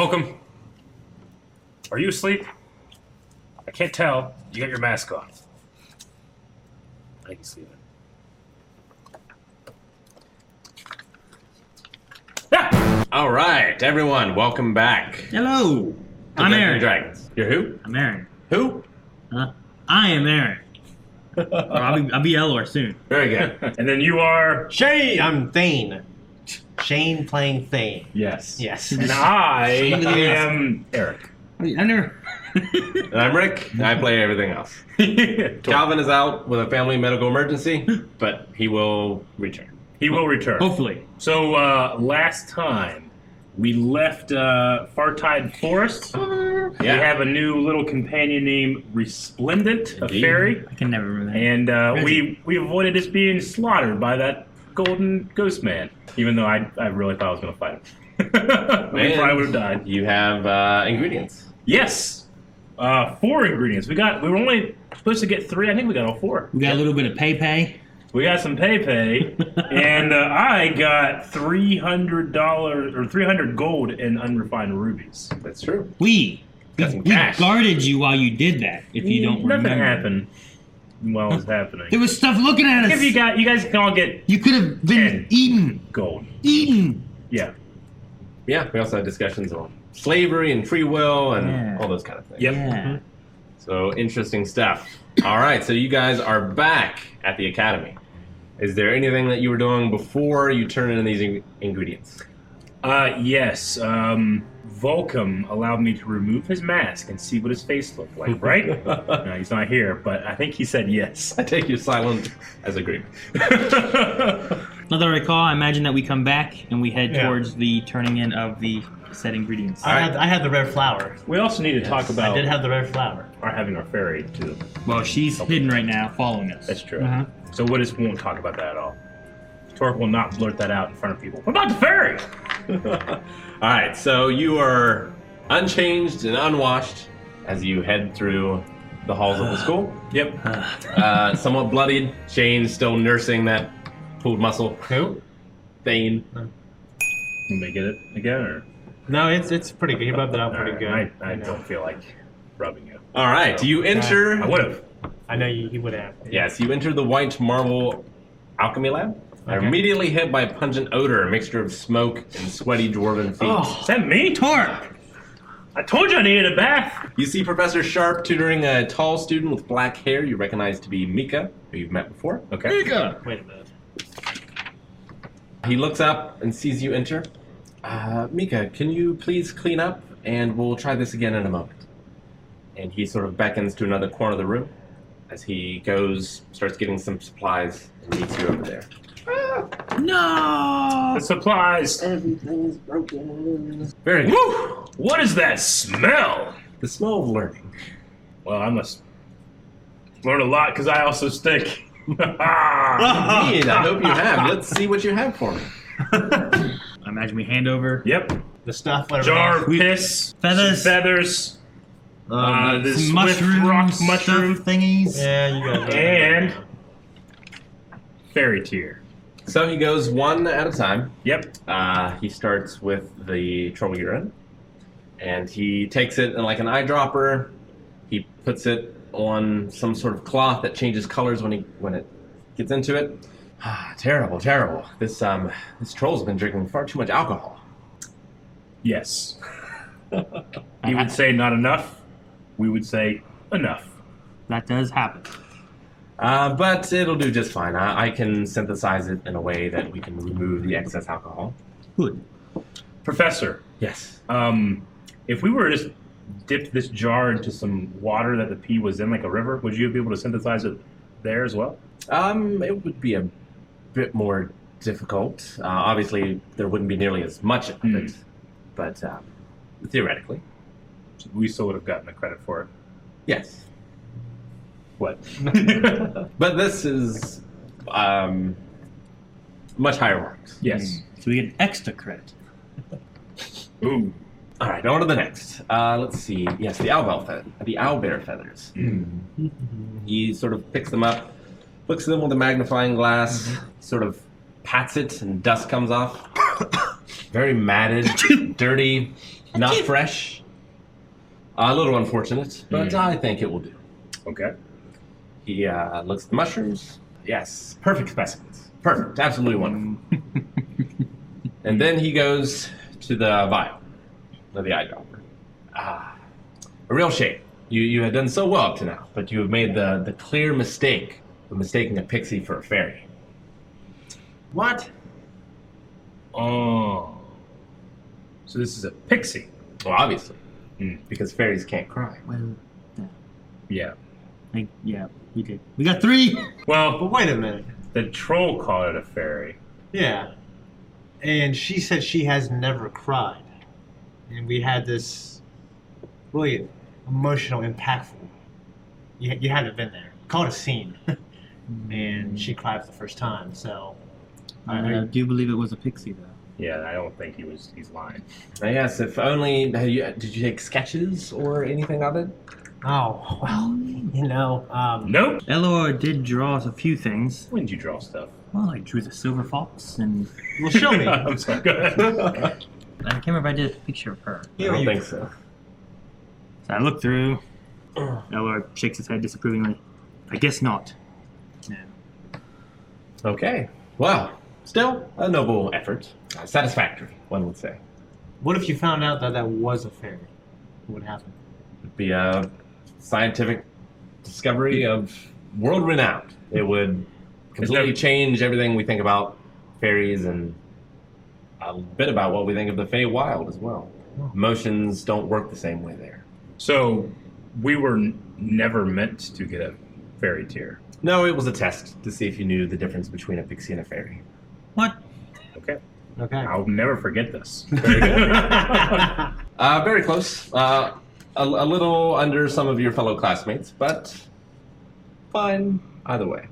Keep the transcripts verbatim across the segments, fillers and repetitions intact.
Welcome. Are you asleep? I can't tell. You got your mask on. I think he's sleeping. Yeah! All right, everyone, welcome back. Hello. to I'm Dungeons and Aaron. Dragons. You're who? I'm Aaron. Who? Huh? I am Aaron. Or I'll be, I'll be Elor soon. Very good. And then you are... Shane, I'm Thane. Shane playing Thane. Yes. Yes. And I am Eric. I never. And I'm Rick, and I play everything else. Calvin is out with a family medical emergency, but he will return. He will return. Hopefully. So, uh, last time, we left uh, Fartide Forest. We Yeah. have a new little companion named Resplendent, a Indeed. fairy. I can never remember that. And uh, we we avoided us being slaughtered by that golden ghost man, even though I, I really thought I was going to fight him. we And probably would have died. You have uh, ingredients. Yes, uh, four ingredients. We got. We were only supposed to get three. I think we got all four. We got a little bit of pay pay. We got some pay pay, and uh, I got three hundred dollars or three hundred gold in unrefined rubies. That's true. We. Got We, some we cash. guarded you while you did that, if you don't Nothing remember. happened while it was happening. There was stuff looking at us. If you got, you guys can all get You could have been Ten. eaten. gold. Eaten. Yeah. Yeah, we also had discussions on slavery and free will and Yeah. all those kind of things. Yep. Yeah. So interesting stuff. All right, so you guys are back at the academy. Is there anything that you were doing before you turned in these in- ingredients? Uh, yes. Um, Volcom allowed me to remove his mask and see what his face looked like. Right? No, he's not here, but I think he said yes. I take your silence as agreement. Now that I recall, I imagine that we come back and we head Yeah. towards the turning in of the said ingredients. I had I had the red flower. We also need to talk Yes, about I did have the red flower. our having our fairy too. Well, she's hidden right now, following us. That's true. Uh-huh. So we just won't talk about that at all. Torque will not blurt that out in front of people. What about the fairy? All right, so you are unchanged and unwashed as you head through the halls of the school. Yep. Uh, somewhat bloodied. Shane's still nursing that pulled muscle. Who? Thane. You may get it again, or No, it's it's pretty good. He rubbed it out pretty good. I, I know. don't feel like rubbing you. All right, you enter. I would have. I know you, he would have. Yes, you enter the white marble alchemy lab. Are Okay. immediately hit by a pungent odor, a mixture of smoke and sweaty dwarven feet. Oh. Is that me? Torque! I told you I needed a bath. You see Professor Sharp tutoring a tall student with black hair you recognize to be Mika, who you've met before. Okay. Wait a minute. He looks up and sees you enter. Uh, Mika, can you please clean up, and we'll try this again in a moment. And he sort of beckons to another corner of the room as he goes, starts getting some supplies, and meets you over there. No! The supplies. Everything is broken. Very good. Woo! What is that smell? The smell of learning. Well, I must learn a lot because I also stink. Indeed, I hope you have. Let's see what you have for me. I imagine we hand over Yep. The stuff. Whatever. Jar else. of piss. Feathers. some Feathers. um, uh, this some swift mushroom rock stuff mushroom. thingies. Yeah, you guys. And fairy tear. So he goes one at a time. Yep. Uh, he starts with the troll urine, and he takes it in like an eyedropper. He puts it on some sort of cloth that changes colors when he when it gets into it. Ah, terrible, terrible. This um this troll's been drinking far too much alcohol. Yes. He would say not enough. We would say enough. That does happen. Uh, but it'll do just fine. I, I can synthesize it in a way that we can remove the excess alcohol. Good. Professor, Yes. um, if we were to just dip this jar into some water that the pee was in, like a river, would you be able to synthesize it there as well? Um, it would be a bit more difficult. Uh, obviously, there wouldn't be nearly as much of it, but um, theoretically, We still would have gotten the credit for it. yes. What? But this is um, much higher marks. Yes. So we get extra credit. Ooh. All right, on to the next. Uh, let's see. Yes, the owl fe- the owlbear feathers. He sort of picks them up, looks at them with a magnifying glass, sort of pats it, and dust comes off. Very matted, dirty, not fresh. A little unfortunate, but Mm. I think it will do. Okay. He uh, looks at the mushrooms. Yes, perfect specimens. Perfect, absolutely wonderful. And then he goes to the vial, of the eyedropper. Ah, a real shame. You you had done so well up to now, but you have made the, the clear mistake of mistaking a pixie for a fairy. What? Oh. So this is a pixie. Well, obviously, Mm. because fairies can't cry. Well, Yeah. I, yeah, we did. We got three. Well, But wait a minute. the troll called it a fairy. Yeah. And she said she has never cried. And we had this really emotional, impactful. You, you hadn't been there. Called a scene. And she cried for the first time, so. I, I do believe it was a pixie, though. Yeah, I don't think he was. He's lying. Uh, yes, if only. Have you, did you take sketches or anything of it? Oh, well, you know. Um, Nope. Elor did draw us a few things. When did you draw stuff? Well, I drew the silver fox, and Well, show me. I'm sorry. Go ahead. I can't remember if I did a picture of her. I don't think so. So I look through. Elor shakes his head disapprovingly. I guess not. No. Okay. Well, still a noble effort. Uh, satisfactory, one would say. What if you found out that that was a fairy? What would happen? It'd be a scientific discovery of world renowned. It would completely there- change everything we think about fairies and a bit about what we think of the Fey Wild as well. Emotions don't work the same way there. So we were n- never meant to get a fairy tier. No, it was a test to see if you knew the difference between a pixie and a fairy. What? Okay. Okay. I'll never forget this. Uh, very close. Uh, a, a little under some of your fellow classmates, but fine either way.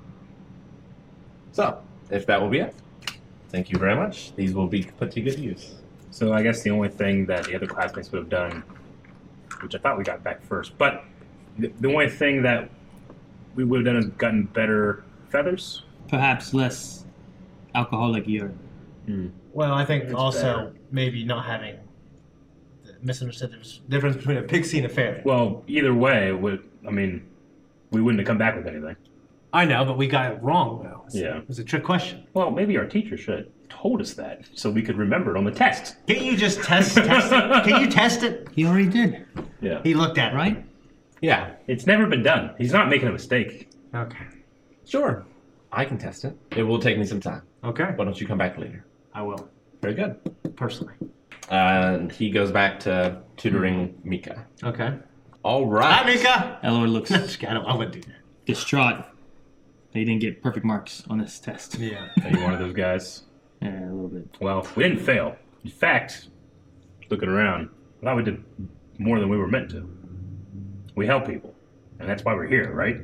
So, if that will be it, thank you very much. These will be put to good use. So I guess the only thing that the other classmates would have done, which I thought we got back first, but the, the only thing that we would have done is gotten better feathers. Perhaps less alcoholic urine. Well, I think It's also better. maybe not having the misunderstood difference between a pixie and a fairy. Well, either way, it would I mean, we wouldn't have come back with anything. I know, but we got it wrong, though. It's, Yeah. It was a trick question. Well, maybe our teacher should have told us that so we could remember it on the test. Can't you just test, test it? Can you test it? He already did, Yeah. He looked at it. right? Yeah, It's never been done. He's not making a mistake. Okay. sure. I can test it. It will take me some time. Okay. Why don't you come back later? I will, Very good. personally. And he goes back to tutoring Mika. Okay. All right. Hi, Mika! Elor looks Just kidding, I don't, I wouldn't do that. distraught that he didn't get perfect marks on this test. Yeah. Are you one of those guys? Yeah, a little bit. Well, we didn't fail. In fact, looking around, I thought we did more than we were meant to. We help people, and that's why we're here, right?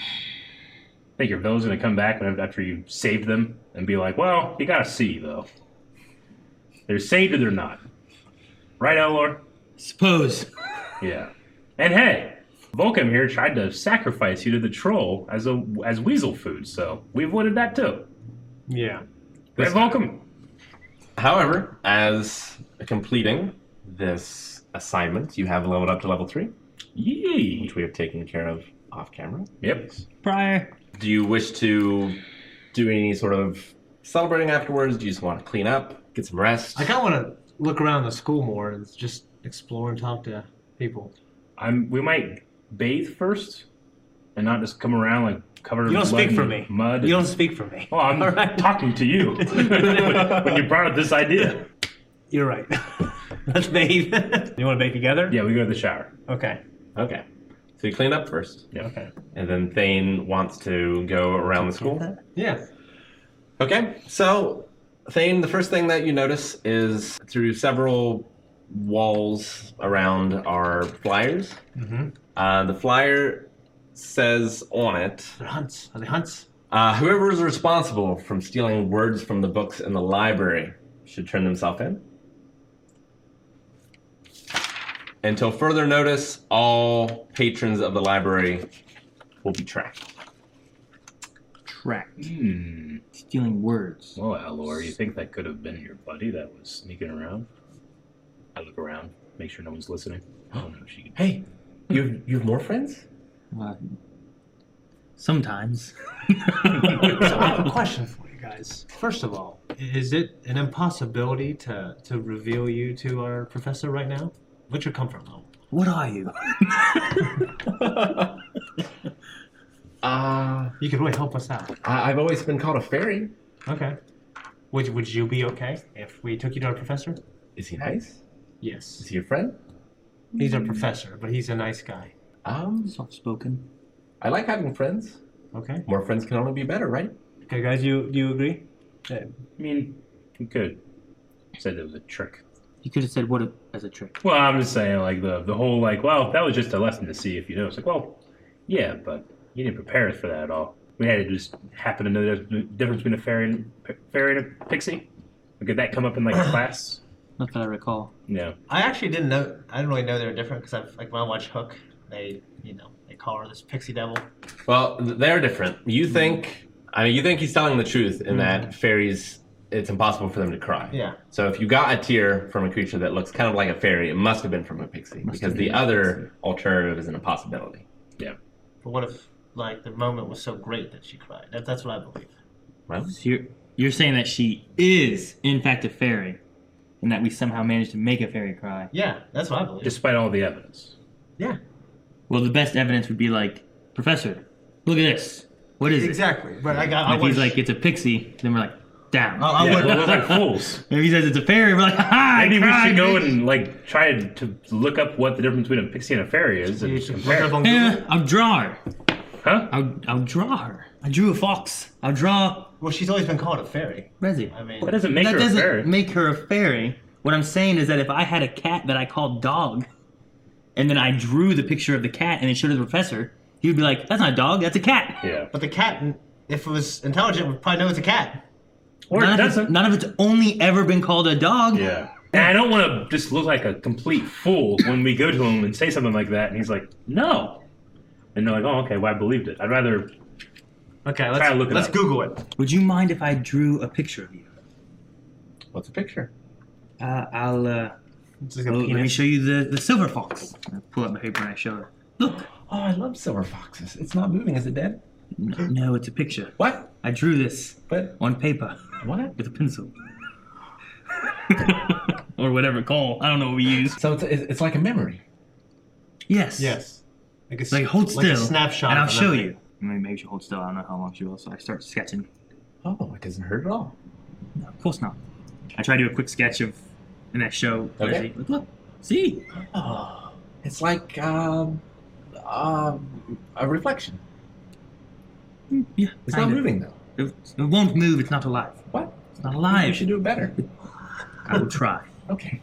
Think your villain's gonna come back and after you saved them and be like, well, you got a C, though. They're saved or they're not. Right, Elor? Suppose. Yeah. And hey, Volcom here tried to sacrifice you to the troll as a as weasel food, so we avoided that too. Yeah. Right, Volcom? However, as completing this assignment, you have leveled up to level three, Yee. which we have taken care of off camera. Yep. Prior. Do you wish to do any sort of celebrating afterwards? Do you just want to clean up, get some rest? I kind of want to look around the school more and just explore and talk to people. I'm. We might bathe first, and not just come around like covered. You in don't blood speak for and me. Mud. You don't speak for me. Well, I'm All right. talking to you when you brought up this idea. You're right. Let's bathe. You want to bathe together? Yeah, we go to the shower. Okay. Okay. So you cleaned up first, Yeah. Okay. and then Thane wants to go around the school. Yeah. Okay, so Thane, the first thing that you notice is through several walls around are flyers. Mm-hmm. Uh, the flyer says on it, They're hunts. Are they hunts? uh, whoever is responsible from stealing words from the books in the library should turn themselves in. Until further notice, all patrons of the library will be tracked. tracked, Hmm. stealing words. Well, Alor, you think that could have been your buddy that was sneaking around? I look around, make sure no one's listening. I don't know if she can. Hey, you you have more friends? Uh, sometimes. So I have a question for you guys. First of all, is it an impossibility to, to reveal you to our professor right now? What's your comfort level? What are you? Uh, You could really help us out. I, I've always been called a fairy. Okay. Would, would you be okay if we took you to our professor? Is he nice? Is Yes. he your friend? He's our professor, but he's a nice guy. Um, Soft spoken. I like having friends. Okay. More friends can only be better, right? Okay, guys, you do you agree? I mean, you could said it was a trick. You could have said what a, as a trick. Well, I'm just saying, like, the the whole, like, well, that was just a lesson to see if you know. It's like, well, yeah, but you didn't prepare us for that at all. We had to just happen to know there's a difference between a fairy and, fairy and a pixie. Or could that come up in, like, class? Not that I recall. No. I actually didn't know. I didn't really know they were different because I've like when I watch Hook, they you know they call her this pixie devil. Well, th- they're different. You think, I mean, you think he's telling the truth in that fairies, it's impossible for them to cry. Yeah. So if you got a tear from a creature that looks kind of like a fairy, it must have been from a pixie Must because have the been. other alternative isn't a possibility. Yeah. But what if like the moment was so great that she cried? That, that's what I believe. Well, So you're, you're saying that she is, in fact, a fairy, and that we somehow managed to make a fairy cry. Yeah, that's what I believe. Despite all the evidence. yeah. Well, the best evidence would be like, Professor, look at this. What is Exactly. But I got. it? I And if he's wish- like, it's a pixie, then we're like, down. I, I Yeah, would. we look like fools. If he says it's a fairy, we're like, ha ha! I Maybe we cried, should go bitch." and, like, try to look up what the difference between a pixie and a fairy is You and should look compare. up on Google. Yeah, I'll draw her. Huh? I'll, I'll draw her. I drew a fox. I'll draw Well, she's always been called a fairy. Resi. I mean, That doesn't make that her doesn't a fairy. make her a fairy. What I'm saying is that if I had a cat that I called dog, and then I drew the picture of the cat and then showed it to the professor, he would be like, "That's not a dog. That's a cat." Yeah. but the cat, if it was intelligent, would probably know it's a cat. Or none, it of it's, doesn't. none of it's only ever been called a dog. Yeah. And I don't want to just look like a complete fool when we go to him and say something like that, and he's like, "No," and they're like, "Oh, okay. Well, I believed it. I'd rather." Okay, let's Try to look it let's up. Google it. Would you mind if I drew a picture of you? what's a picture? Uh, I'll. Uh, It's like oh, a let me penis. show you the, the silver fox. I pull up my paper and I show her. Look. Oh, I love silver foxes. It's not moving. Is it dead? No, no, it's a picture. What? I drew this But on paper what? with a pencil. Or whatever it's called. I don't know what we use. So it's it's like a memory. Yes. Yes. Like, a, Like hold like still. a snapshot. And I'll of a show memory. you. Maybe, maybe she'll hold still. I don't know how long she will. So I start sketching. Oh, it doesn't hurt at all. No, of course not. I try to do a quick sketch of, and I show. Okay. Reggie. Look, look. See? Oh, it's like um, um, a reflection. Mm, Yeah. It's kind not of. moving though. It, it won't move. It's not alive. What? It's not You alive. should do it better. I will try. Okay.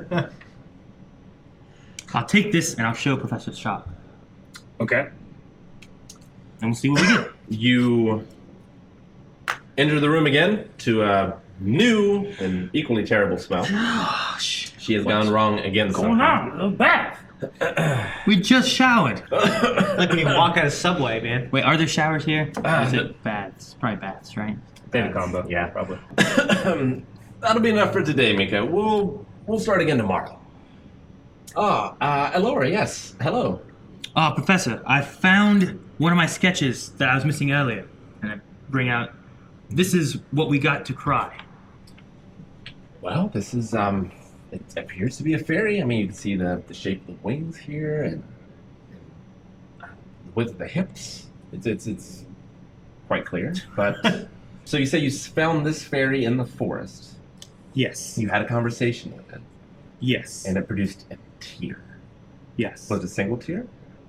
I'll take this and I'll show Professor Sharp, Okay. and we'll see what we get. You enter the room again to a new and equally terrible smell. Gosh. She has gone wrong again. What's going somehow. on? A bath. We just showered. Like when you walk out of Subway, man. Wait, are there showers here? Or Ah, is no. it baths? Probably baths, right? Same combo. Yeah. Probably. That'll be enough for today, Mika. We'll we'll start again tomorrow. Ah, uh, Elora, yes. Hello. Oh, Professor, I found one of my sketches that I was missing earlier. And I bring out, this is what we got to cry. Well, this is um, it appears to be a fairy. I mean, you can see the the shape of the wings here and, and uh, the width of the hips. It's it's it's quite clear. But so you say you found this fairy in the forest. Yes. You had a conversation with it, Yes. and it produced a tear. yes. Was it a single tear?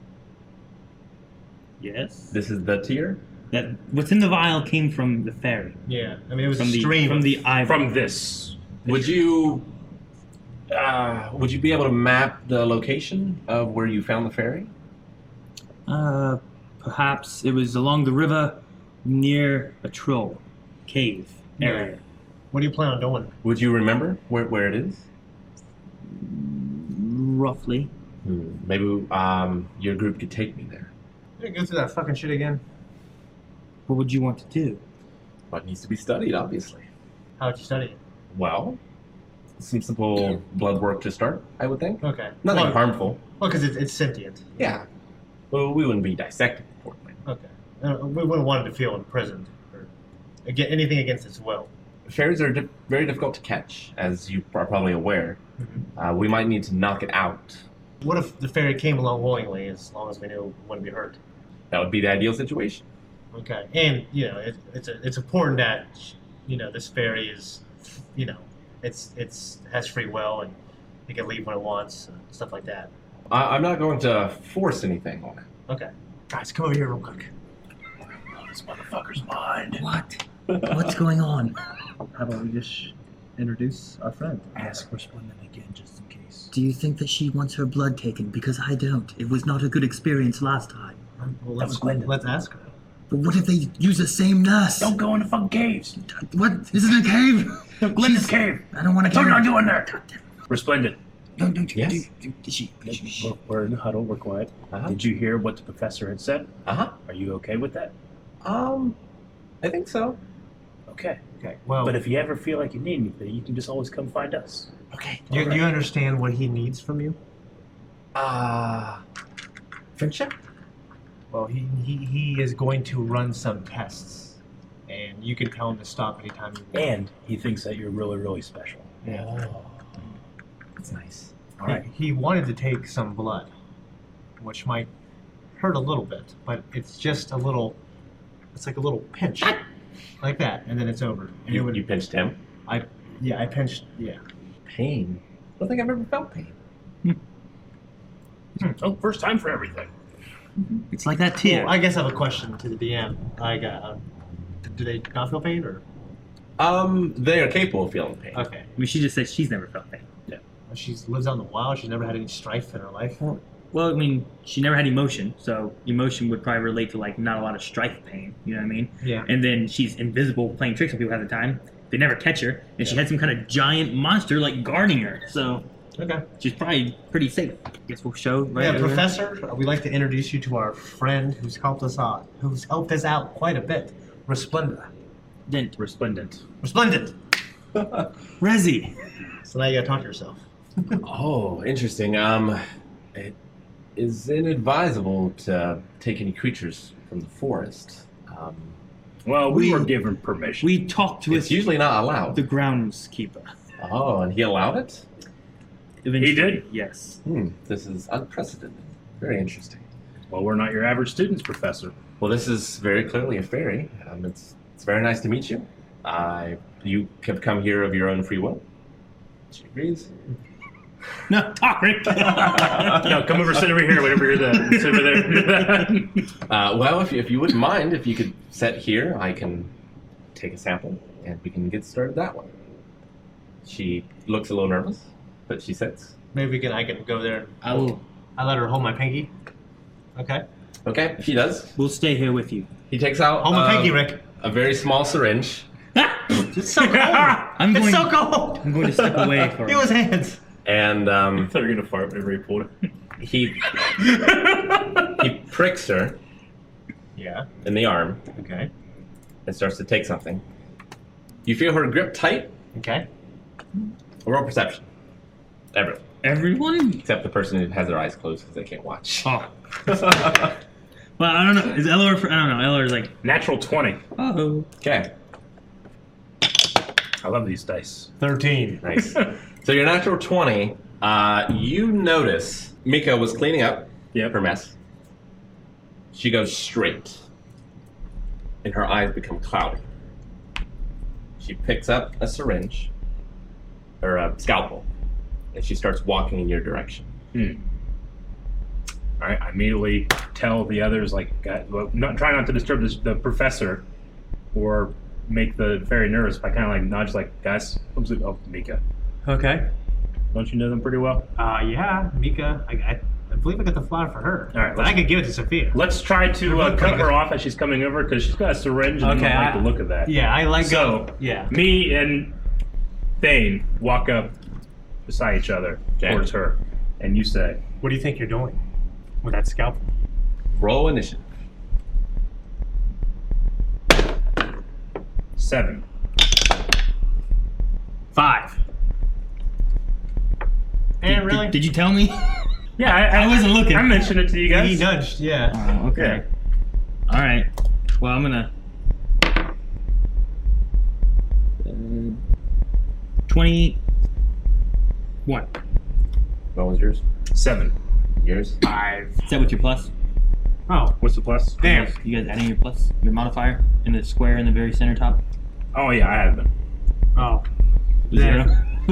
Yes. This is the tear. That what's in the vial came from the fairy. Yeah. I mean, it was From a the stream. from of- the eye. From this. Would you uh, would you be able to map the location of where you found the fairy? Uh, perhaps it was along the river near a troll cave area. What do you plan on doing? Would you remember where, where it is? Roughly. Maybe um, your group could take me there. You go through that fucking shit again. What would you want to do? What needs to be studied, obviously. How would you study it? Well, some simple blood work to start, I would think. Okay. Nothing well, harmful. Well, because it's, it's sentient. Yeah. Well, we wouldn't be dissecting the poor thing. Okay. Uh, we wouldn't want it to feel imprisoned or again, anything against its will. Fairies are di- very difficult to catch, as you are probably aware. Mm-hmm. Uh, we might need to knock it out. What if the fairy came along willingly, as long as we knew it wouldn't be hurt? That would be the ideal situation. Okay. And you know, it, it's a, it's important that you know this fairy is, you know, it's it's has free will and it can leave when it wants and stuff like that. I- I'm not going to force anything on it. Okay. Guys, come over here real quick. This motherfucker's mind. What? What's going on? How about we just introduce our friend? Ask Resplendent again, just in case. Do you think that she wants her blood taken? Because I don't. It was not a good experience last time. Um, well, That let's was Glenda. let's ask her. But what if they use the same nurse? Don't go in the fucking caves. What? This isn't a cave. Glenda's cave. I don't want to. That's what you're doing there. Resplendent. Don't, don't, Yes? do, do, did she, did she, We're, we're in the huddle. We're quiet. Uh-huh. Did you hear what the professor had said? Uh-huh. Are you okay with that? Um, I think so. Okay. Okay. Well, But if you ever feel like you need anything, you can just always come find us. Okay. do you, do you understand what he needs from you? Uh, friendship? Well, he, he he is going to run some tests, and you can tell him to stop anytime you want. And he thinks that you're really, really special. Yeah. That's nice. All right. He, he wanted to take some blood, which might hurt a little bit, but it's just a little. It's like a little pinch, like that, and then it's over. And it You, would, you pinched him? I yeah, I pinched. Yeah. Pain? I don't think I've ever felt pain. Oh, first time for everything. It's like that tear. Well, I guess I have a question to the D M. Like, uh, do they not feel pain or? Um, they are capable of feeling pain. Okay. I mean, she just said she's never felt pain. She lives out in the wild. She's never had any strife in her life. Well, I mean, she never had emotion, so emotion would probably relate to like not a lot of strife pain. You know what I mean? Yeah. And then she's invisible, playing tricks on people half the time. They never catch her, and she had some kind of giant monster like guarding her. So Okay. she's probably pretty safe. Guess we'll show right. Yeah, over. Professor, we'd like to introduce you to our friend who's helped us out, who's helped us out quite a bit, Resplendent. Dent. Resplendent. Resplendent. Resi. So now you gotta talk to yourself. Oh, interesting. Um, it is inadvisable to take any creatures from the forest. Um, Well, we, We- were given permission. We talked with it's usually not allowed. the groundskeeper. Oh, and he allowed it? Eventually, He did? Yes. Hmm, this is unprecedented. Very interesting. Well, we're not your average students, Professor. Well, this is very clearly a fairy. Um, it's it's very nice to meet you. I you have come here of your own free will. She agrees. No, talk, Rick. No, come over, sit over here, whatever you're there. Sit over there. Uh, well, if you, if you wouldn't mind, if you could sit here, I can take a sample and we can get started that way. She looks a little nervous, but she sits. Maybe we can. I can go there. I will. I let her hold my pinky. Okay. Okay, she does. We'll stay here with you. He takes out Hold my uh, pinky, Rick. a very small syringe. It's so cold. I'm it's going. so cold. I'm going to step away for. Feel his hands. And I um, thought you were gonna fart whenever he pulled it. he he pricks her Yeah. in the arm Okay. and starts to take something. You feel her grip tight. Okay. Roll perception. Everyone, Everyone. except the person who has their eyes closed because they can't watch. Oh. Well, I don't know. Is Elor? I don't know. Elor's like, Natural twenty. oh. Okay, I love these dice. Thirteen. nice. So your natural twenty. Uh, you notice Mika was cleaning up Yep. her mess. She goes straight, and her eyes become cloudy. She picks up a syringe or a scalpel, and she starts walking in your direction. Hmm. All right. I immediately tell the others, like, uh, well, not try not to disturb this, the professor, or make the fairy nervous. But I kind of like nudge, like, guys, who's it? Oh, Mika. Okay. Don't you know them pretty well? Uh, yeah, Mika. I, I, I believe I got the flower for her. All right, But I let's- could give it to Sophia. Let's try to uh, cut her off as she's coming over because she's got a syringe and Okay, I don't like I- the look of that. Yeah, I let So- go. Yeah. Me and Thane walk up beside each other Okay. towards her, and you say, What do you think you're doing with that scalpel? Roll initiative. Seven. Five. And Did- really? Did, did you tell me? Yeah, I, I wasn't looking. I mentioned it to you guys. He nudged, yeah. Oh, okay. All right. Well, I'm gonna. Uh, Twenty-one. What was yours? Seven. Yours? Five. Is that with your plus? Oh, What's the plus? damn. You guys adding your plus, your modifier in the square in the very center top? Oh yeah, I have been. Oh. Zero.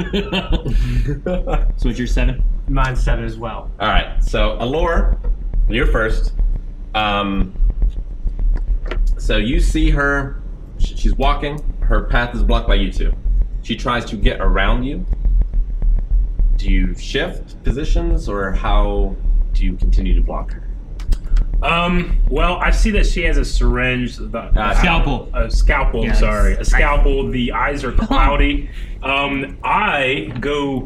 So it's your seven. Mine's seven as well. All right. So Allure, you're first. Um, so you see her. sh- She's walking. Her path is blocked by you two. She tries to get around you. Do you shift positions, or how do you continue to block her? Um. Well, I see that she has a syringe. The, Uh, Scalpel. A scalpel. Yes. Sorry, a scalpel. The eyes are cloudy. um. I go.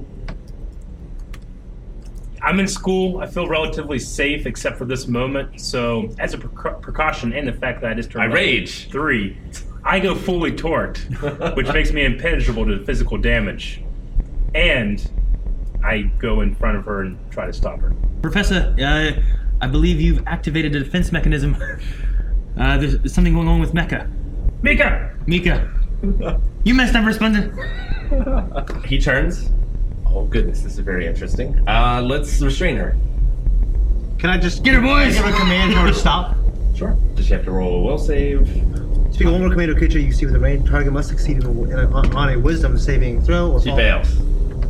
I'm in school. I feel relatively safe, except for this moment. So, as a preca- precaution, and the fact that I just turned I level rage. three, I go fully torqued, which makes me impenetrable to physical damage, and I go in front of her and try to stop her. Professor, uh, I believe you've activated a defense mechanism. Uh, there's, there's something going on with Mecha. Mika. Mika, you messed up, Resplendent. He turns. Oh goodness, this is very interesting. Uh, let's restrain her. Can I just Get her, boys! give her a command in order to stop? Sure. Does she have to roll a will save? Speak of one more commando creature you see with a range target must succeed in a, in a, on, on a wisdom saving throw or She fall. fails.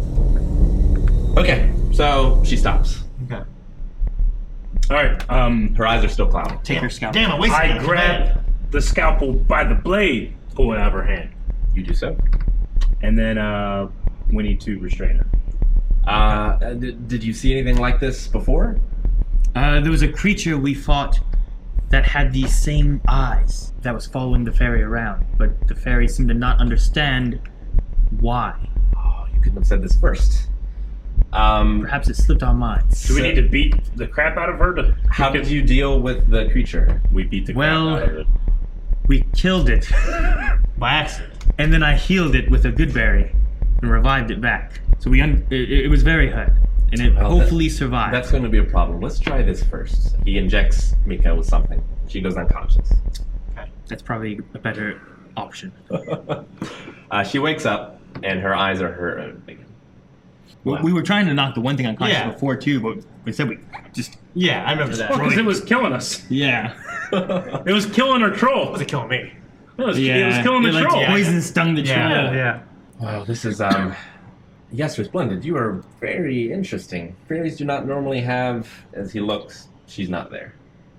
Okay, so she stops. Okay. All right. Um. Her eyes are still clouded. Take her scalp. Damn, I wasted I that grab the scalpel by the blade, pull it out of her hand, You do so. and then uh, we need to restrain her. Uh, did, did you see anything like this before? Uh, there was a creature we fought that had these same eyes that was following the fairy around, but the fairy seemed to not understand why. Oh, you couldn't have said this first. Um, Perhaps it slipped our minds. Do we need to beat the crap out of her? To how did you deal with the creature? We beat the crap Well- out of it. We killed it, By accident. and then I healed it with a good berry and revived it back. So we un- it, it was very hurt, and it Well, hopefully survived. That's going to be a problem. Let's try this first. He injects Mika with something. She goes unconscious. That's probably a better option. uh, she wakes up, and her eyes are hurt again. We, we were trying to knock the one thing unconscious Yeah. before too, but we said we just Yeah, I remember that. Well, because it was killing us. yeah. It was killing our troll. It wasn't killing me. It was, Yeah, it was killing the it, like, troll. poison stung the Yeah, troll. yeah. Wow, this is um. Yes, Resplendent, you are very interesting. Fairies do not normally have. As he looks, she's not there.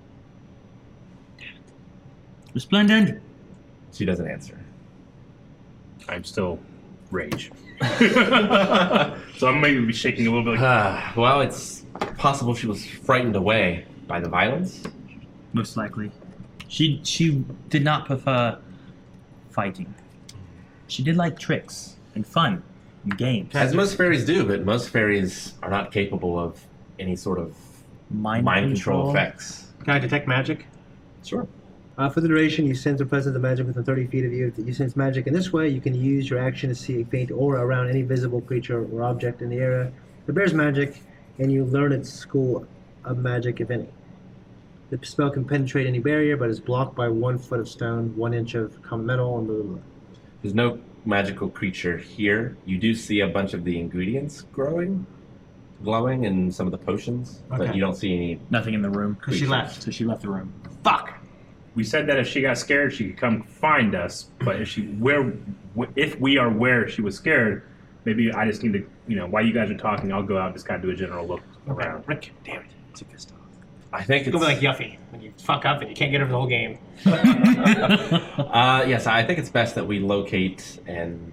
Resplendent. She doesn't answer. I'm still rage. So I'm maybe be shaking a little bit. Like, Ah, well, it's possible she was frightened away by the violence. Most likely. She she did not prefer fighting. She did like tricks and fun and games. As most fairies do, but most fairies are not capable of any sort of Mind, mind control effects. Can I detect magic? Sure. Uh, for the duration, you sense the presence of magic within thirty feet of you. If you sense magic in this way, you can use your action to see a faint aura around any visible creature or object in the area that bears magic, and you learn its school of magic, if any. The spell can penetrate any barrier, but is blocked by one foot of stone, one inch of common metal, and blah, blah, blah. There's no magical creature here. You do see a bunch of the ingredients growing, glowing, and some of the potions, but Okay. you don't see any. Nothing in the room. Because she left. So she left the room. Fuck. we said that if she got scared, she could come find us. But if she where if we are where she was scared, maybe I just need to, you know, while you guys are talking, I'll go out and just kind of do a general look around. Rick, damn it. It's a pissed off. I think It's it's. gonna be like Yuffie when you fuck up and you can't get over the whole game. uh, yes, I think it's best that we locate and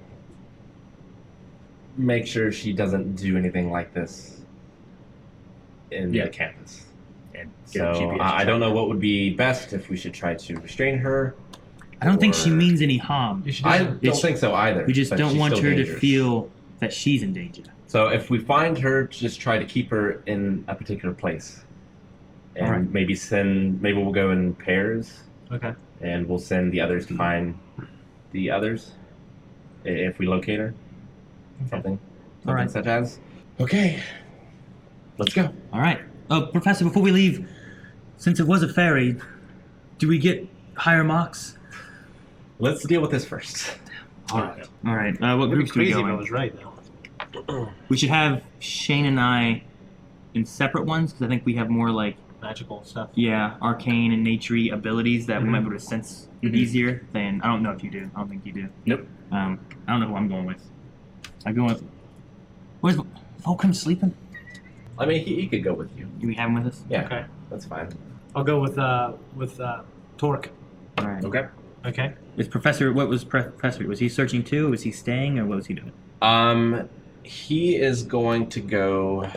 make sure she doesn't do anything like this in Yeah. the campus. And get a So G P S uh, I check. don't know what would be best if we should try to restrain her. I don't think she or- means any harm. You should I do don't It's- think so either. We just but don't she's want still her to dangerous. feel that she's in danger. So if we find her, just try to keep her in a particular place, and Alright. maybe send. Maybe we'll go in pairs, Okay. and we'll send the others to find the others i- if we locate her. Something, something Alright. such as. Okay, let's go. All right. Oh, Professor, before we leave, since it was a fairy, do we get higher marks? Let's deal with this first. All right. All right. Uh, what It'd be groups do we crazy go if I in? was right though. We should have Shane and I in separate ones because I think we have more like Magical stuff. yeah, arcane and naturey abilities that we might be able to sense Mhm. easier than I don't know if you do. I don't think you do. Nope. Um, I don't know who I'm going with. I go with. Where's Volcrum sleeping? I mean, he, he could go with you. Do we have him with us? Yeah, Okay. that's fine. I'll go with uh with uh Torque. All right. Okay. Okay. Is Professor? What was Pre- Professor? Was he searching too? Was he staying, or what was he doing? Um, he is going to go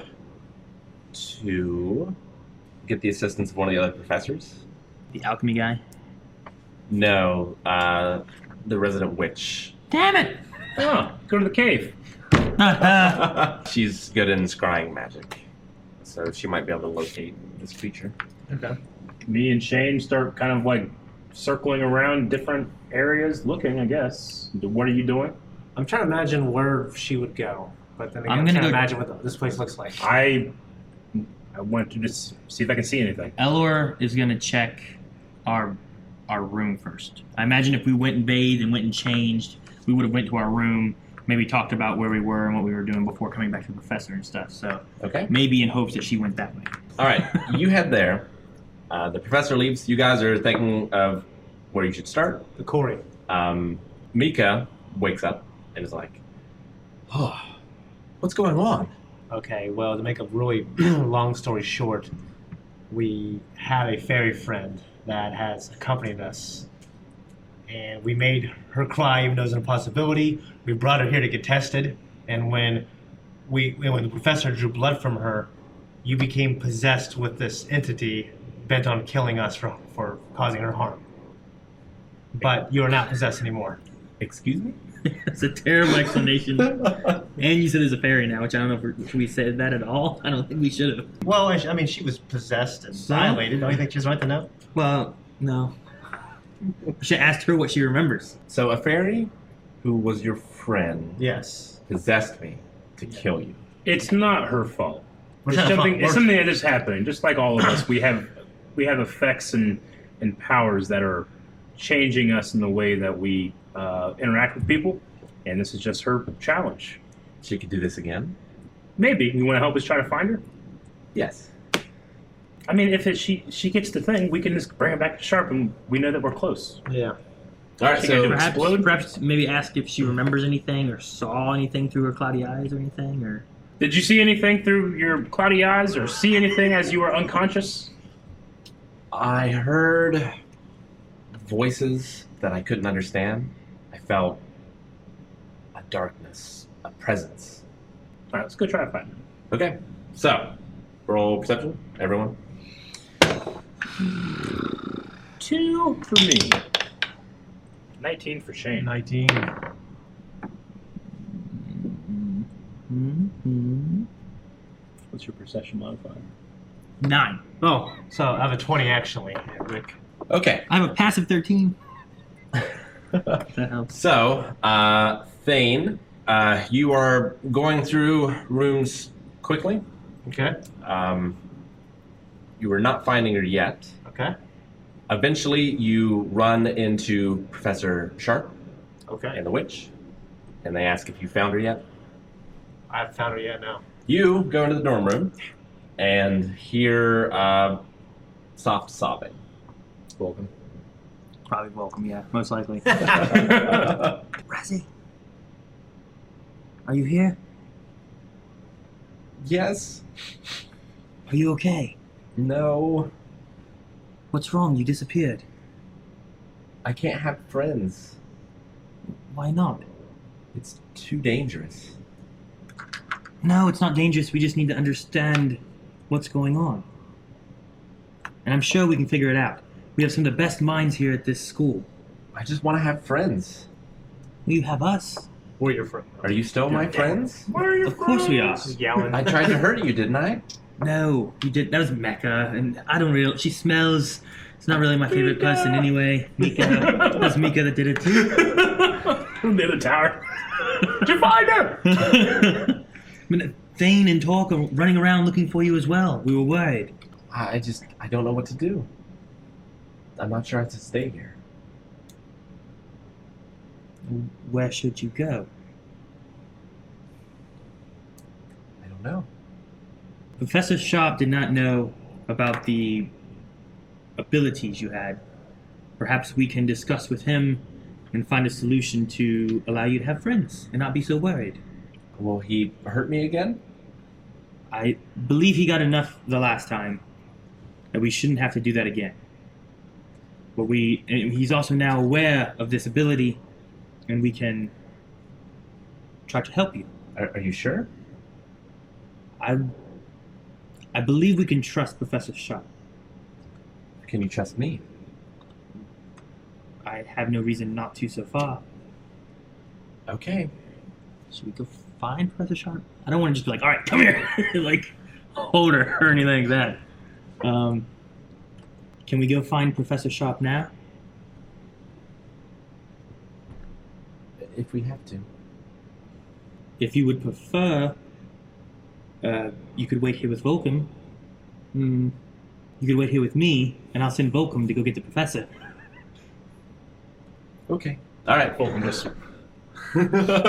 to get the assistance of one of the other professors. The alchemy guy. No, uh, the resident witch. Damn it! Oh, go to the cave. She's good in scrying magic, so she might be able to locate this creature. Okay. Me and Shane start kind of like circling around different areas, looking. I guess. What are you doing? I'm trying to imagine where she would go, but then again, I'm I'm, gonna trying to go- imagine what this place looks like. I I want to just see if I can see anything. Elor is gonna check our our room first. I imagine if we went and bathed and went and changed, we would have went to our room, maybe talked about where we were and what we were doing before coming back to the professor and stuff. So Okay. maybe in hopes that she went that way. All right, you head there. Uh, the professor leaves. You guys are thinking of where you should start. The Corey. Um, Mika wakes up and is like, "Oh, what's going on?" Okay, well, to make a really long story short, we have a fairy friend that has accompanied us, and we made her cry even though it was an impossibility. We brought her here to get tested, and when we when the professor drew blood from her, you became possessed with this entity bent on killing us for, for causing her harm. But you are not possessed anymore. Excuse me? It's a terrible explanation. And you said there's a fairy now, which I don't know if we- if we said that at all. I don't think we should have. Well, I, sh- I mean, she was possessed and So? violated. Don't you think she's right to know? Well, no. I should have asked her what she remembers. So a fairy who was your friend Yes. possessed me to kill you. It's not her fault. We're It's trying to something, find- it's we're- something that is happening. Just like all of us, we have we have effects and, and powers that are changing us in the way that we uh, interact with people. And this is just her challenge. She could do this again? Maybe you want to help us try to find her. Yes. I mean, if it, she she gets the thing, we can just bring her back to Sharp, and we know that we're close. Yeah. All right, She so can do Perhaps, Explode? perhaps maybe ask if she remembers anything or saw anything through her cloudy eyes or anything, or Did you see anything through your cloudy eyes, or see anything as you were unconscious? I heard voices that I couldn't understand. I felt a darkness, a presence. All right, let's go try to find her. Okay, so roll perception, everyone. Two for me. Nineteen for Shane. nineteen. mm-hmm. What's your perception modifier? Nine. Oh, so I have a twenty actually, Rick. Okay, I have a passive thirteen. That helps. so uh, Thane, uh, you are going through rooms quickly. Okay. Um, you are not finding her yet. Okay. Eventually, you run into Professor Sharp Okay. and the witch, and they ask if you found her yet. I haven't found her yet. No. You go into the dorm room and hear uh, soft sobbing. Welcome. Probably welcome, yeah, most likely. yes. Razzie, are you here? Are you okay? No. What's wrong? You disappeared. I can't have friends. Why not? It's too dangerous. No, it's not dangerous. We just need to understand what's going on. And I'm sure we can figure it out. We have some of the best minds here at this school. I just want to have friends. You have us. We're your friend. Are you still my friends? Why are you Of course we are. Yelling. I tried to hurt you, didn't I? No, you did. That was Mecca, and I don't really. She smells. It's not really my favorite person anyway. Mika. That's Mika that did it. From the other tower. Did you find her? I mean, Thane and Torque are running around looking for you as well. We were worried. I I just, I don't know what to do. I'm not sure I have to stay here. Where should you go? I don't know. Professor Sharp did not know about the abilities you had. Perhaps we can discuss with him and find a solution to allow you to have friends and not be so worried. Will he hurt me again? I believe he got enough the last time that we shouldn't have to do that again. But we, and he's also now aware of this ability, and we can try to help you. Are, are you sure? I, I believe we can trust Professor Sharp. Can you trust me? I have no reason not to so far. Okay. Should we go find Professor Sharp? I don't want to just be like, all right, come here, like hold her or anything like that. Um, can we go find Professor Sharp now? If we have to. If you would prefer, uh, you could wait here with Volcom. Hmm. You could wait here with me, and I'll send Volcom to go get the professor. Okay. All right. Fulton just. All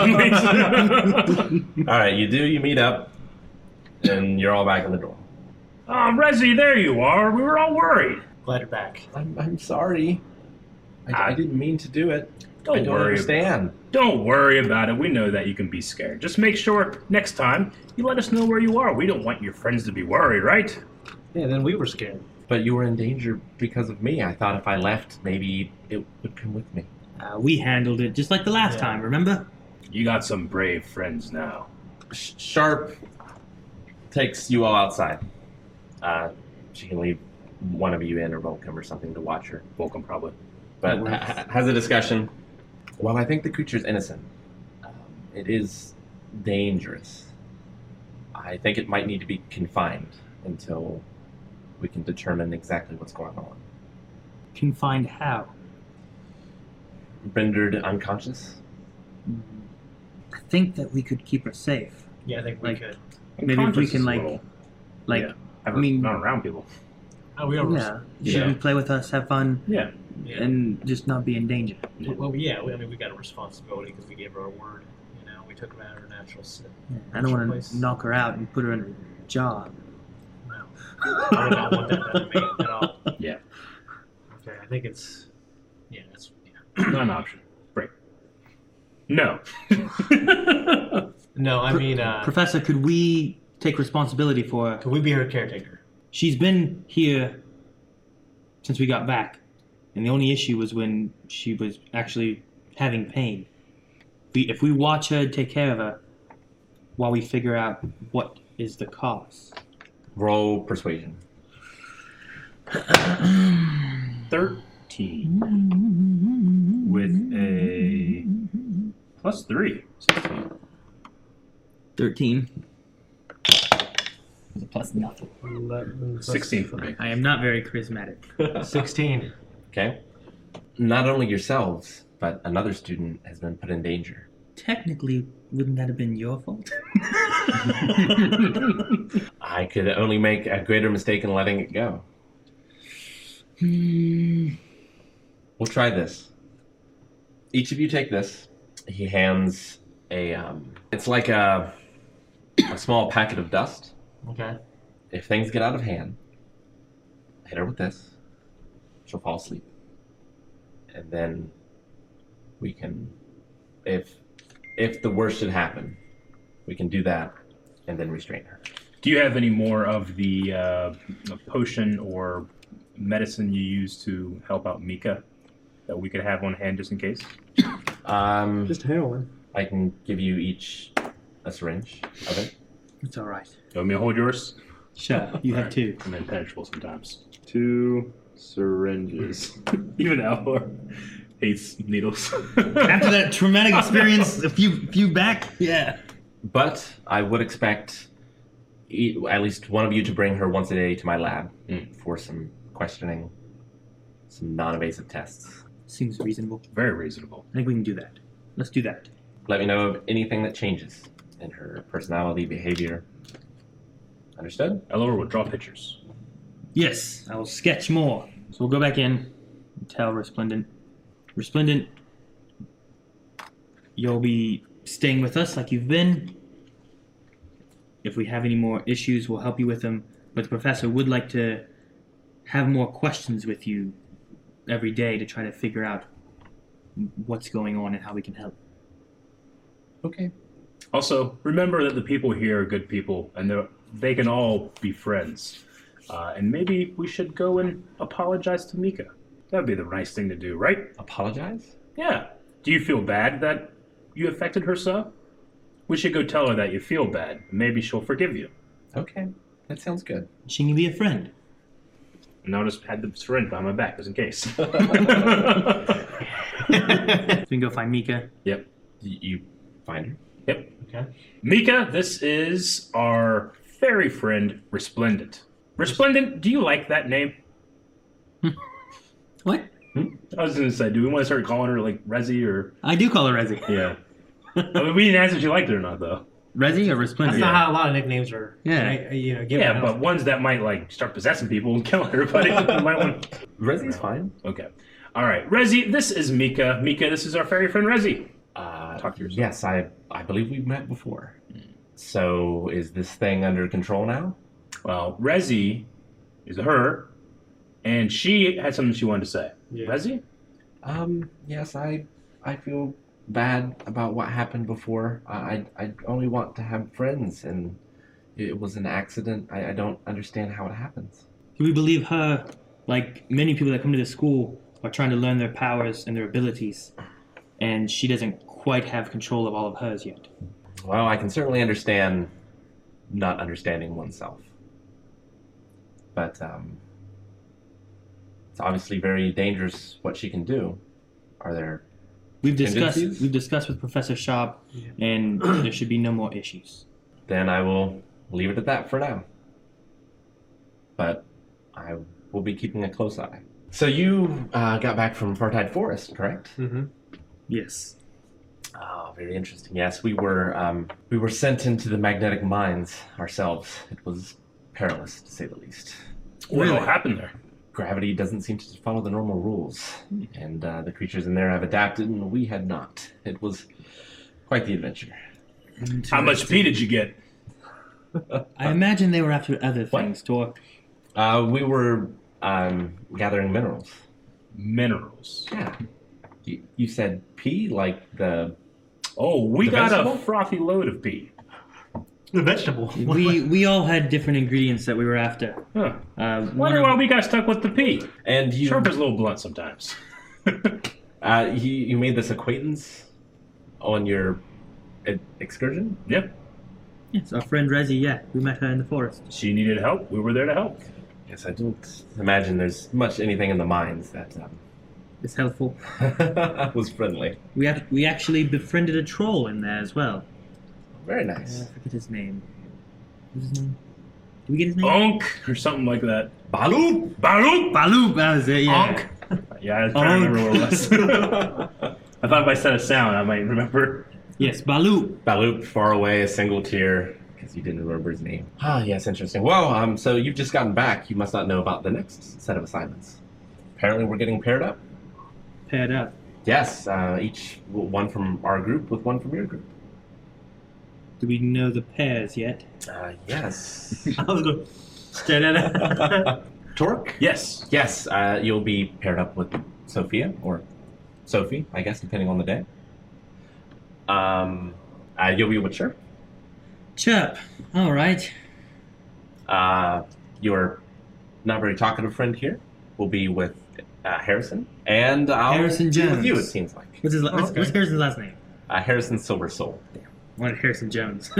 right. You do. You meet up, and you're all back in the door. Oh, Resi, there you are. We were all worried. Glad you're back. I'm, I'm sorry. I, I didn't mean to do it. Don't I don't worry. understand. Don't worry about it. We know that you can be scared. Just make sure next time you let us know where you are. We don't want your friends to be worried, right? Yeah, then we were scared. But you were in danger because of me. I thought if I left, maybe it would come with me. Uh, we handled it just like the last Yeah. time, remember? You got some brave friends now. Sh- Sharp takes you all outside. Uh, she can leave one of you in or Volcom or something to watch her. Volcom probably. But That works. ha- has a discussion. Well, I think the creature's innocent. Um, it is dangerous. I think it might need to be confined until we can determine exactly what's going on. Confined how? Rendered unconscious? I think that we could keep her safe. Yeah, I think we Like- could. Maybe if we Unconscious can is a like, little- like, yeah. Have I her mean- not around people. Oh, we don't. yeah, she Yeah. can play with us, have fun, Yeah. Yeah. and just not be in danger. Yeah. Well, yeah. We, I mean, we got a responsibility because we gave her a word. You know, we took her out of her natural state. I don't want Place. to knock her out and put her in a jar. No, I would not want that done to me at all. Yeah. Okay, I think it's. Yeah, that's. Yeah. Not an option. Break. No. No, I mean, uh, Professor, could we take responsibility for her? could we be her caretaker? She's been here since we got back, and the only issue was when she was actually having pain. We, if we watch her, take care of her, while we figure out what is the cause. Roll persuasion. Thirteen with a plus three. Sixteen. Thirteen. With a plus nothing. Sixteen for me. I am not very charismatic. Sixteen. Okay. Not only yourselves, but another student has been put in danger. Technically, wouldn't that have been your fault? I could only make a greater mistake in letting it go. Hmm. We'll try this. Each of you take this. He hands a, um, it's like a, a small packet of dust. Okay. If things get out of hand, hit her with this. She'll fall asleep. And then we can, if if the worst should happen, we can do that and then restrain her. Do you have any more of the uh, potion or medicine you use to help out Mika that we could have on hand just in case? Um, Just heroin. I can give you each a syringe of it. It's all right. You want me to hold yours? Sure, you have two. I'm impenetrable sometimes. Two syringes. Even Alvar hates needles. After that traumatic experience a few few back, yeah. But I would expect e- at least one of you to bring her once a day to my lab Mm. for some questioning, some non-invasive tests. Seems reasonable. Very reasonable. I think we can do that. Let's do that. Let me know of anything that changes in her personality, behavior. Understood? Elora will draw pictures. Yes, I will sketch more. So we'll go back in and tell Resplendent. Resplendent, you'll be staying with us like you've been. If we have any more issues, we'll help you with them. But the professor would like to have more questions with you every day to try to figure out what's going on and how we can help. Okay. Also, remember that the people here are good people, and they're- they can all be friends. Uh, and maybe we should go and apologize to Mika. That would be the nice thing to do, right? Apologize? Yeah. Do you feel bad that you affected her so? We should go tell her that you feel bad. Maybe she'll forgive you. Okay. That sounds good. She can be a friend. And I'll just have the syringe behind my back, just in case. So we can go find Mika. Yep. Y- You find her? Yep. Okay. Mika, this is our fairy friend, Resplendent. Resplendent, do you like that name? What? I was going to say, do we want to start calling her, like, Rezi or... I do call her Rezi. Yeah. I mean, we didn't ask if you liked it or not, though. Rezi or That's Resplendent? not how a lot of nicknames are. Yeah. uh, You know, given Yeah, out. but ones that might, like, start possessing people and killing everybody. You might want... Resi's fine. Okay. All right. Rezi, this is Mika. Mika, this is our fairy friend, Rezi. Uh, Talk to yourself. Yes, I I believe we've met before. So is this thing under control now? Well, Rezi is her, and she had something she wanted to say. Yeah. Rezi? Um, yes, I I feel bad about what happened before. I I, I only want to have friends, and it was an accident. I, I don't understand how it happens. We believe her, like many people that come to this school, are trying to learn their powers and their abilities. And she doesn't quite have control of all of hers yet. Well, I can certainly understand not understanding oneself. But um, it's obviously very dangerous what she can do. Are there... We've discussed Tendencies? we've discussed with Professor Schaub, Yeah. and there should be no more issues. Then I will leave it at that for now. But I will be keeping a close eye. So you uh, got back from Fartide Forest, correct? Mhm. Yes. Oh, very interesting. Yes, we were um, we were sent into the magnetic mines ourselves. It was perilous, to say the least. What Really? all happened there? Gravity doesn't seem to follow the normal rules, and uh, the creatures in there have adapted, and we had not. It was quite the adventure. How much pee did you get? I imagine they were after other What? things, Tor. Uh, we were um, gathering minerals. Minerals. Yeah. You, you said pea, like the... Oh, we The got vegetable? a frothy load of pee. The vegetable. We we all had different ingredients that we were after. Huh. Uh, one Wonder of- why we got stuck with the pee. And you, Sharp is a little blunt sometimes. uh, you, you made this acquaintance on your ed- excursion? Yep. Yes, our friend Rezi, yeah. We met her in the forest. She needed help. We were there to help. Yes, I don't imagine there's much anything in the mines that um, It's helpful. was friendly. We have, we actually befriended a troll in there as well. Very Uh, I nice. forget his name. What's his name? Did we get his name? Onk or something like that. Balu! Baruch! Baloo, that was it, yeah. Onk. Yeah, I was trying to remember what it was. I thought if I said a sound, I might remember. Yes, Baloo. Balu, far away, a single tear, because you didn't remember his name. Ah, yes, interesting. Well, um, so you've just gotten back. You must not know about the next set of assignments. Apparently, we're getting paired up. Paired up. Yes, uh, each one from our group with one from your group. Do we know the pairs yet? Uh, yes. I was going straight at it. Torque? Yes. Yes, uh, you'll be paired up with Sophia, or Sophie, I guess, depending on the day. Um, uh, you'll be with Chirp. Chirp. All right. Uh, your not very talkative friend here will be with uh, Harrison. And I'll Harrison be with Jones. you, it seems like. What's his? la- what's, okay. what's Harrison's last name? Uh, Harrison Silver Soul. Wanted Harrison Jones.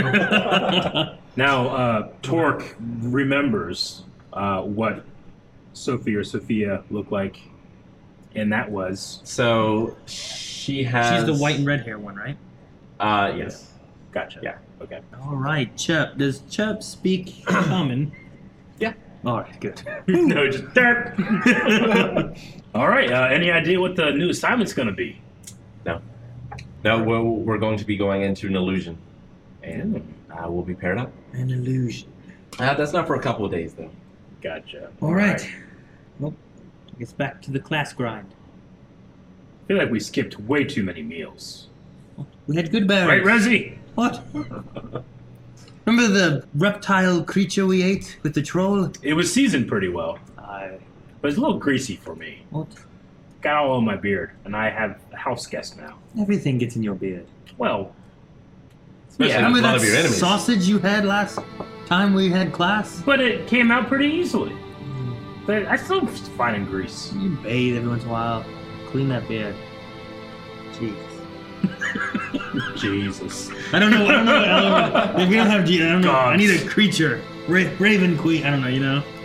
Now, uh, Torque remembers uh, what Sophie or Sophia looked like, and that was... So she has. She's the white and red hair one, right? Uh, yes. Gotcha. Yeah. Okay. All right, Chirp. Does Chirp speak common? Yeah. All right, good. No, just... Derp. All right, uh, any idea what the new assignment's going to be? No. No, we're, we're going to be going into an illusion, and uh, we'll be paired up. An illusion. Uh, that's not for a couple of days, though. Gotcha. All right. Well, I guess back to the class grind. I feel like we skipped way too many meals. We had good berries. Right, Resi? What? Remember the reptile creature we ate with the troll? It was seasoned pretty well, I. but it's a little greasy for me. What? Got all on my beard, and I have a house guest now. Everything gets in your beard. Well, Especially Yeah, with remember one that of your enemies. sausage you had last time we had class? but it came out pretty easily. But I still finding grease. You bathe every once in a while. Clean that beard. Jeez. Jesus. I don't know. I don't know. I don't know. If we don't have G, I don't know. I Gods. need a creature. Ra- Raven Queen. I don't know. You know.